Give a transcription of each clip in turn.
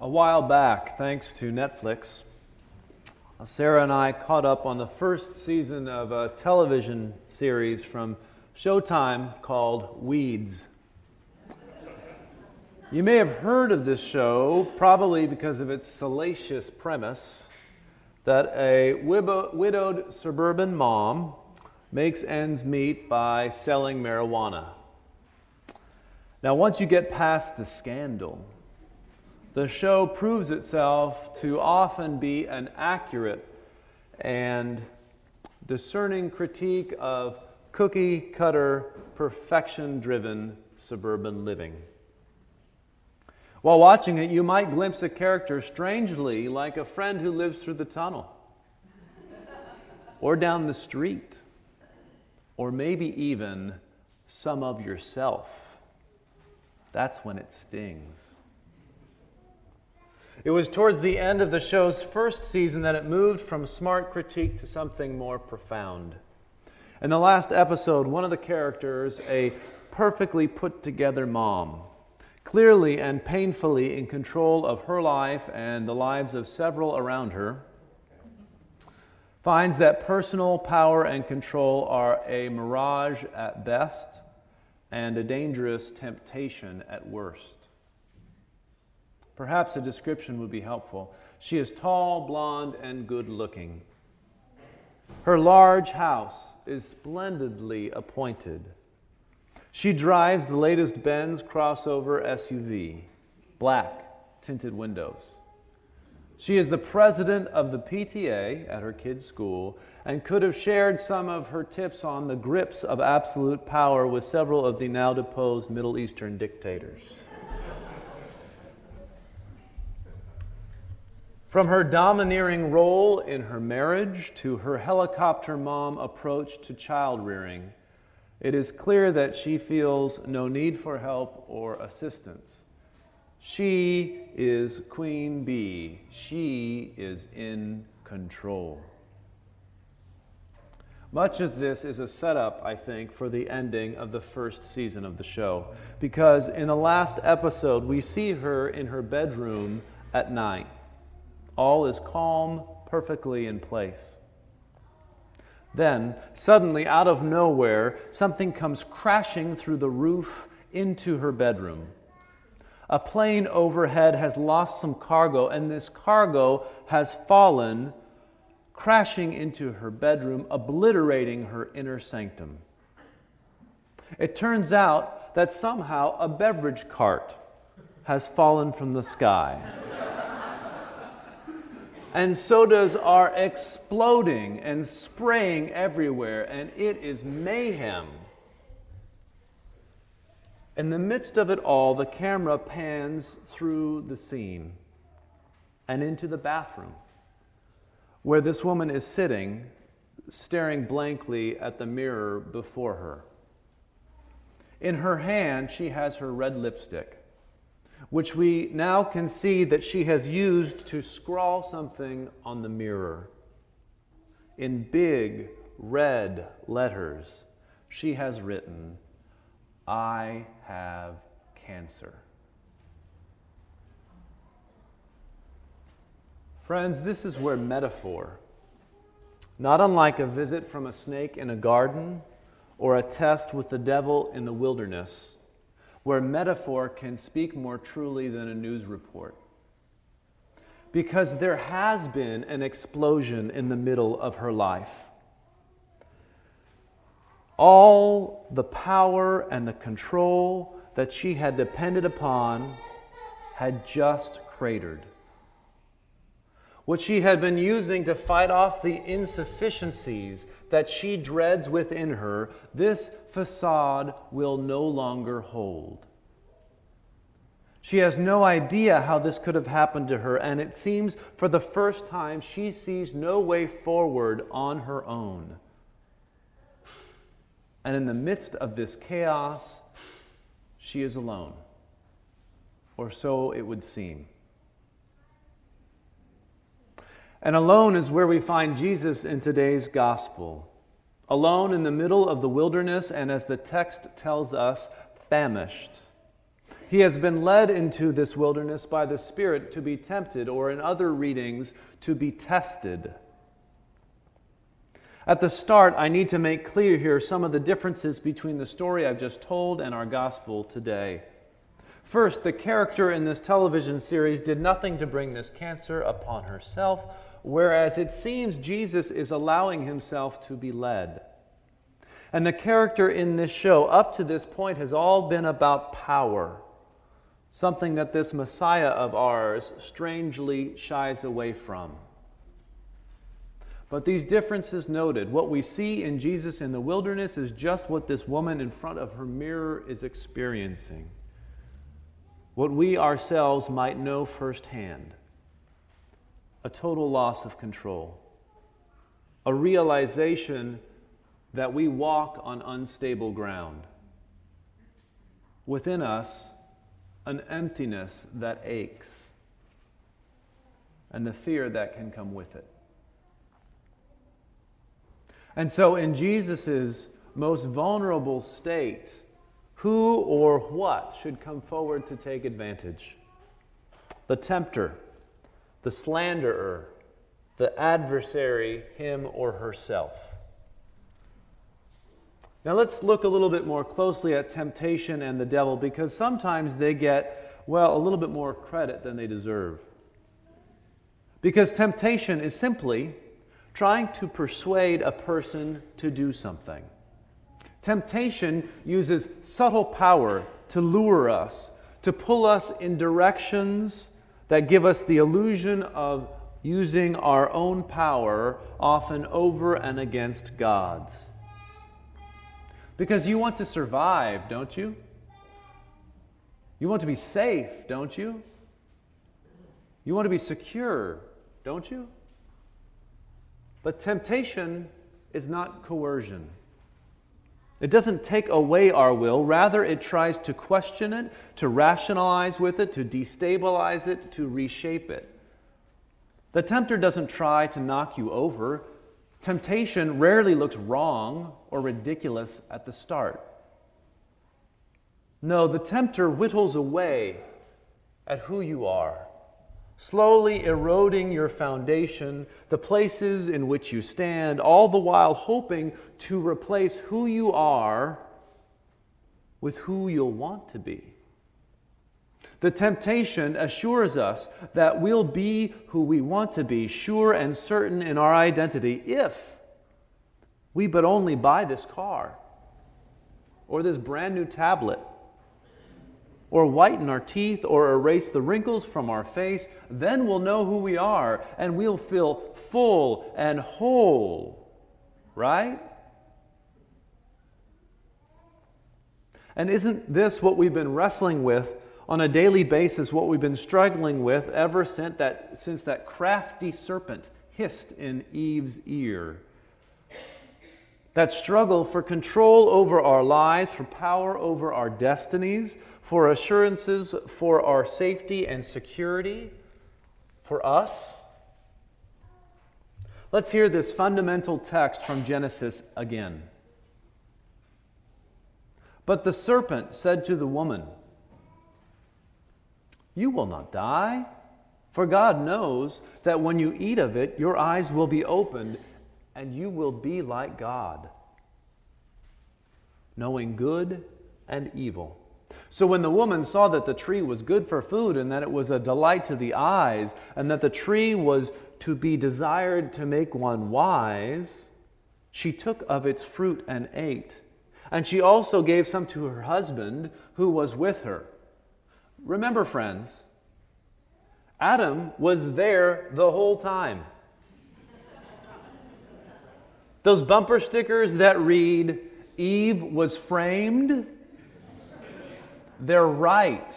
A while back, thanks to Netflix, Sarah and I caught up on the first season of a television series from Showtime called Weeds. You may have heard of this show, probably because of its salacious premise that a widowed suburban mom makes ends meet by selling marijuana. Now, once you get past the scandal, the show proves itself to often be an accurate and discerning critique of cookie-cutter, perfection-driven suburban living. While watching it, you might glimpse a character strangely like a friend who lives through the tunnel, or down the street, or maybe even some of yourself. That's when it stings. It was towards the end of the show's first season that it moved from smart critique to something more profound. In the last episode, one of the characters, a perfectly put-together mom, clearly and painfully in control of her life and the lives of several around her, finds that personal power and control are a mirage at best and a dangerous temptation at worst. Perhaps a description would be helpful. She is tall, blonde, and good-looking. Her large house is splendidly appointed. She drives the latest Benz crossover SUV, black, tinted windows. She is the president of the PTA at her kids' school and could have shared some of her tips on the grips of absolute power with several of the now deposed Middle Eastern dictators. From her domineering role in her marriage to her helicopter mom approach to child rearing, it is clear that she feels no need for help or assistance. She is Queen Bee. She is in control. Much of this is a setup, I think, for the ending of the first season of the show, because in the last episode, we see her in her bedroom at night. All is calm, perfectly in place. Then, suddenly, out of nowhere, something comes crashing through the roof into her bedroom. A plane overhead has lost some cargo, and this cargo has fallen, crashing into her bedroom, obliterating her inner sanctum. It turns out that somehow a beverage cart has fallen from the sky. And sodas are exploding and spraying everywhere, and it is mayhem. In the midst of it all, the camera pans through the scene and into the bathroom, where this woman is sitting, staring blankly at the mirror before her. In her hand, she has her red lipstick, which we now can see that she has used to scrawl something on the mirror. In big red letters, she has written, "I have cancer." Friends, this is where metaphor, not unlike a visit from a snake in a garden or a test with the devil in the wilderness, where metaphor can speak more truly than a news report. Because there has been an explosion in the middle of her life. All the power and the control that she had depended upon had just cratered. What she had been using to fight off the insufficiencies that she dreads within her, this facade will no longer hold. She has no idea how this could have happened to her, and it seems for the first time she sees no way forward on her own. And in the midst of this chaos, she is alone, or so it would seem. And alone is where we find Jesus in today's gospel. Alone in the middle of the wilderness, and as the text tells us, famished. He has been led into this wilderness by the Spirit to be tempted, or in other readings, to be tested. At the start, I need to make clear here some of the differences between the story I've just told and our gospel today. First, the character in this television series did nothing to bring this cancer upon herself, whereas it seems Jesus is allowing himself to be led. And the character in this show, up to this point, has all been about power, something that this Messiah of ours strangely shies away from. But these differences noted, what we see in Jesus in the wilderness is just what this woman in front of her mirror is experiencing. What we ourselves might know firsthand. A total loss of control. A realization that we walk on unstable ground. Within us, an emptiness that aches. And the fear that can come with it. And so in Jesus' most vulnerable state, who or what should come forward to take advantage? The tempter, the slanderer, the adversary, him or herself. Now let's look a little bit more closely at temptation and the devil, because sometimes they get, a little bit more credit than they deserve. Because temptation is simply trying to persuade a person to do something. Temptation uses subtle power to lure us, to pull us in directions that give us the illusion of using our own power, often over and against God's. Because you want to survive, don't you? You want to be safe, don't you? You want to be secure, don't you? But temptation is not coercion. It doesn't take away our will. Rather, it tries to question it, to rationalize with it, to destabilize it, to reshape it. The tempter doesn't try to knock you over. Temptation rarely looks wrong or ridiculous at the start. No, the tempter whittles away at who you are, slowly eroding your foundation, the places in which you stand, all the while hoping to replace who you are with who you'll want to be. The temptation assures us that we'll be who we want to be, sure and certain in our identity, if we but only buy this car, or this brand new tablet, or whiten our teeth, or erase the wrinkles from our face. Then we'll know who we are, and we'll feel full and whole, right? And isn't this what we've been wrestling with on a daily basis, what we've been struggling with ever since that crafty serpent hissed in Eve's ear? That struggle for control over our lives, for power over our destinies, for assurances for our safety and security, for us. Let's hear this fundamental text from Genesis again. But the serpent said to the woman, "You will not die, for God knows that when you eat of it, your eyes will be opened, and you will be like God, knowing good and evil." So when the woman saw that the tree was good for food, and that it was a delight to the eyes, and that the tree was to be desired to make one wise, she took of its fruit and ate. And she also gave some to her husband who was with her. Remember, friends, Adam was there the whole time. Those bumper stickers that read, "Eve was framed," they're right.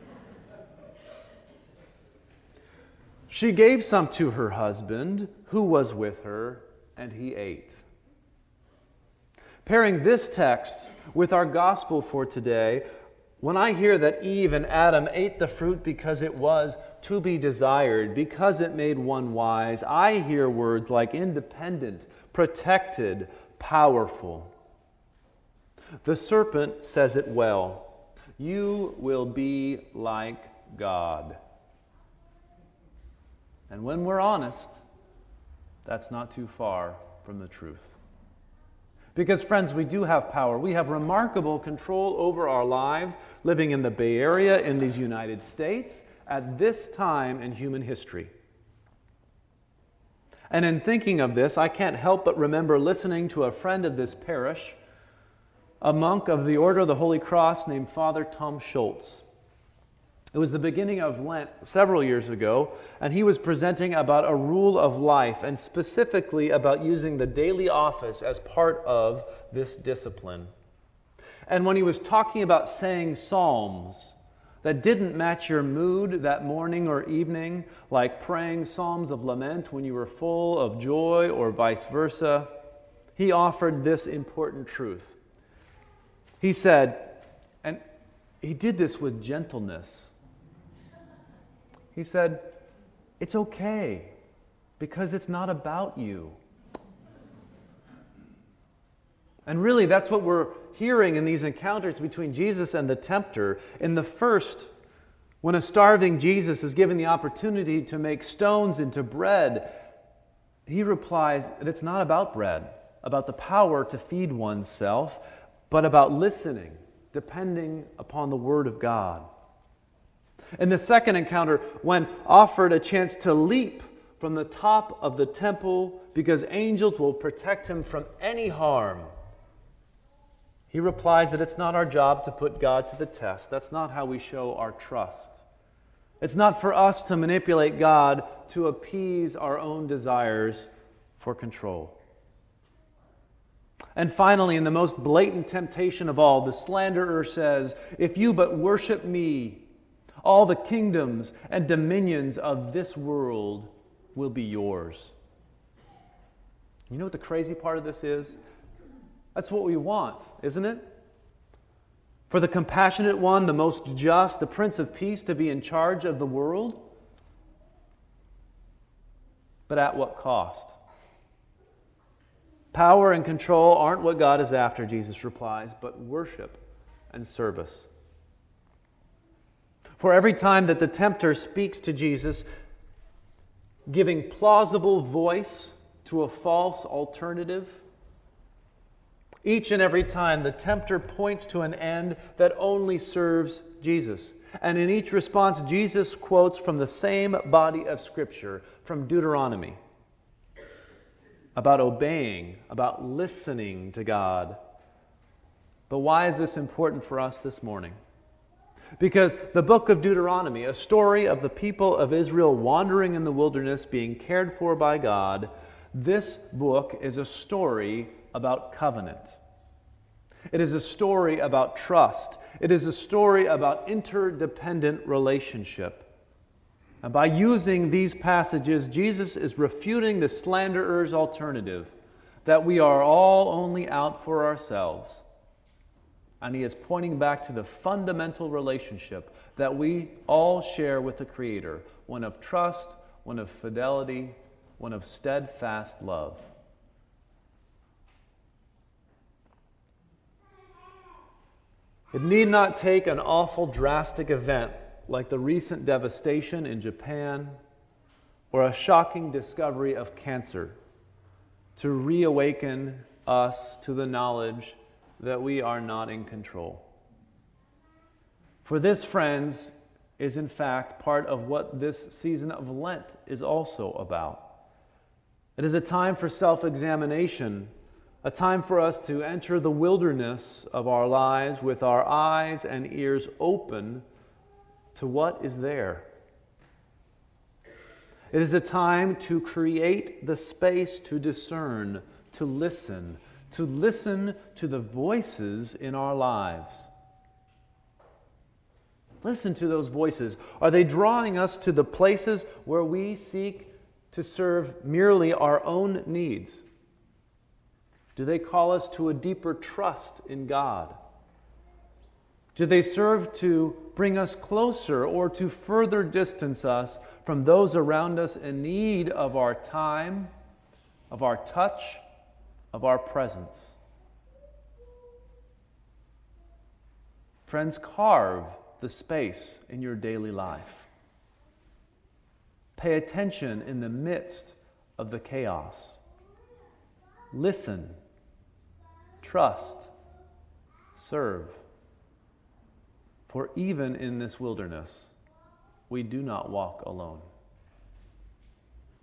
She gave some to her husband who was with her, and he ate. Pairing this text with our gospel for today, when I hear that Eve and Adam ate the fruit because it was to be desired, because it made one wise, I hear words like independent, protected, powerful. The serpent says it well. You will be like God. And when we're honest, that's not too far from the truth. Because, friends, we do have power. We have remarkable control over our lives living in the Bay Area, in these United States, at this time in human history. And in thinking of this, I can't help but remember listening to a friend of this parish, a monk of the Order of the Holy Cross named Father Tom Schultz. It was the beginning of Lent several years ago, and he was presenting about a rule of life, and specifically about using the daily office as part of this discipline. And when he was talking about saying psalms that didn't match your mood that morning or evening, like praying psalms of lament when you were full of joy or vice versa, he offered this important truth. He said, and he did this with gentleness, he said, it's okay because it's not about you. And really, that's what we're hearing in these encounters between Jesus and the tempter. In the first, when a starving Jesus is given the opportunity to make stones into bread, he replies that it's not about bread, about the power to feed oneself, but about listening, depending upon the Word of God. In the second encounter, when offered a chance to leap from the top of the temple because angels will protect him from any harm, he replies that it's not our job to put God to the test. That's not how we show our trust. It's not for us to manipulate God to appease our own desires for control. And finally, in the most blatant temptation of all, the slanderer says, if you but worship me, all the kingdoms and dominions of this world will be yours. You know what the crazy part of this is? That's what we want, isn't it? For the compassionate one, the most just, the Prince of Peace, to be in charge of the world. But at what cost? Power and control aren't what God is after, Jesus replies, but worship and service. For every time that the tempter speaks to Jesus, giving plausible voice to a false alternative, each and every time the tempter points to an end that only serves Jesus. And in each response, Jesus quotes from the same body of Scripture, from Deuteronomy, about obeying, about listening to God. But why is this important for us this morning? Because the book of Deuteronomy, a story of the people of Israel wandering in the wilderness, being cared for by God, this book is a story about covenant. It is a story about trust. It is a story about interdependent relationship. And by using these passages, Jesus is refuting the slanderer's alternative, that we are all only out for ourselves. And he is pointing back to the fundamental relationship that we all share with the Creator, one of trust, one of fidelity, one of steadfast love. It need not take an awful drastic event like the recent devastation in Japan or a shocking discovery of cancer to reawaken us to the knowledge that we are not in control. For this, friends, is in fact part of what this season of Lent is also about. It is a time for self-examination, a time for us to enter the wilderness of our lives with our eyes and ears open to what is there. It is a time to create the space to discern, to listen to the voices in our lives. Listen to those voices. Are they drawing us to the places where we seek to serve merely our own needs? Do they call us to a deeper trust in God? Do they serve to bring us closer or to further distance us from those around us in need of our time, of our touch, of our presence? Friends, carve the space in your daily life. Pay attention in the midst of the chaos. Listen, trust, serve. For even in this wilderness, we do not walk alone.